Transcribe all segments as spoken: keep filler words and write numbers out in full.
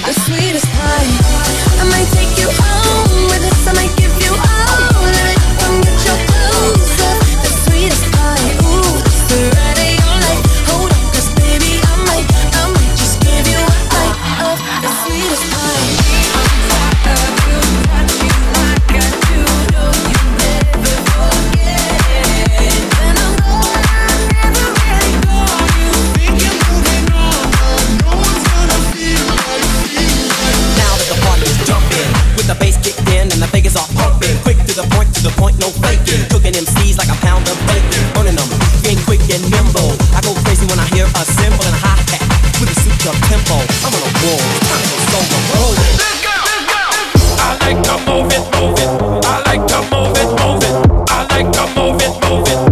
the sweetest pie. I might take you home with us, I might give you all of it. Come get your clothes up, the sweetest pie. Ooh, it's the ride of your life. Hold on, 'cause baby, I might, I might just give you a bite of the sweetest pie. I will got you like I do, know you never forget. When I'm gone, I never really go. You think you're moving on, no one's gonna feel like, feel like. Now that the party is jumping, with the bass kicked in and the Vegas are pumping, quick to the point, to the point, no faking, cooking M Cs like a pound of bacon, burning them, being quick and nimble. I go crazy when I hear a cymbal and a hi-hat with a souped up tempo. I'm on a roll, time to go solo, rolling. I like to move it, move it. I like to move it, move it. I like to move it, move it.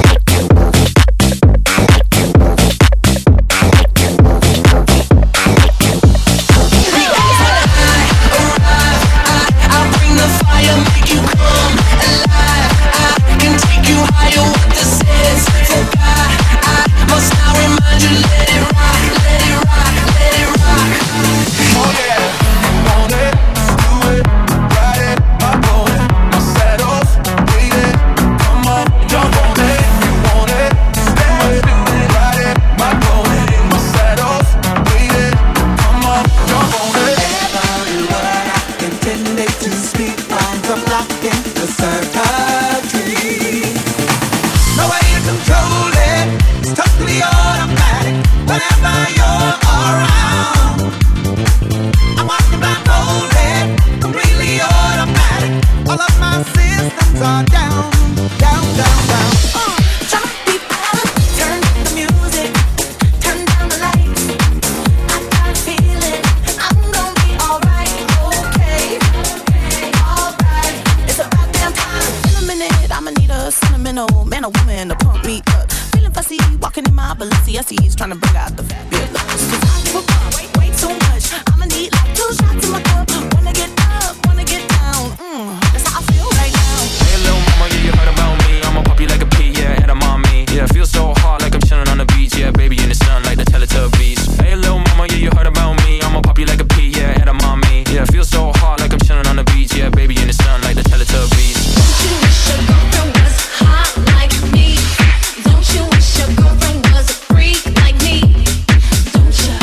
I'll bring the fire, make you come alive. I can take you higher, what this is for God. I must now remind you, let it rock, let it rock, let it rock. Oh yeah, want it, do it, ride it, I'm on it, my saddle's waiting, come on, jump on it, you want it, do it, ride it, my pony, my saddle's waiting, come on, jump on it. Every word I intended to speak on the block in the circuitry. No way to control it, it's totally automatic. Whenever you're around, I'm walking blindfolded, completely automatic. All of my systems are down, down, down, down. Uh, Jump people, turn the music, turn down the lights. I got a feeling I'm gonna be alright, okay, alright. It's about damn time. In a minute, I'ma need a sentimental man or woman to pump me up. Feeling fussy, walking in my Balenciennes, trying to bring out the fabulous. 'Cause I give a fuck, way, way too much. I'ma need like two shots in my cup. Wanna get up, wanna get down. Mm, that's how I feel right now. Hey little mama, yeah, you heard about me. I'ma pop you like a pea, yeah, head of mommy. Yeah, feel so hot like I'm chilling on the beach. Yeah, baby in the sun like the Teletubbies. Hey little mama, yeah, you heard about me. I'ma pop you like a pea, yeah, head of mommy. Yeah, feel so hot like I'm chilling on the beach. Yeah, baby in the sun like the Teletubbies. Don't you wish your girlfriend was hot like me? Don't you wish your girlfriend was a freak like me? Don't you?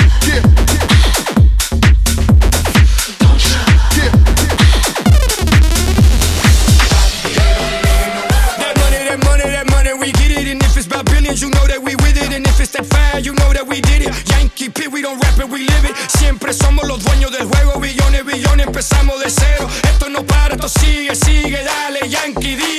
Don't you? That money, that money, that money, we get it. And if it's about billions, you know that we with it. And if it's that fire, you know that we did it. Yankee P, we don't rap it, we live it. Siempre somos los dueños del juego. Billones, billones, empezamos de cero. Esto no para, esto sigue, sigue, dale, Yankee, dile.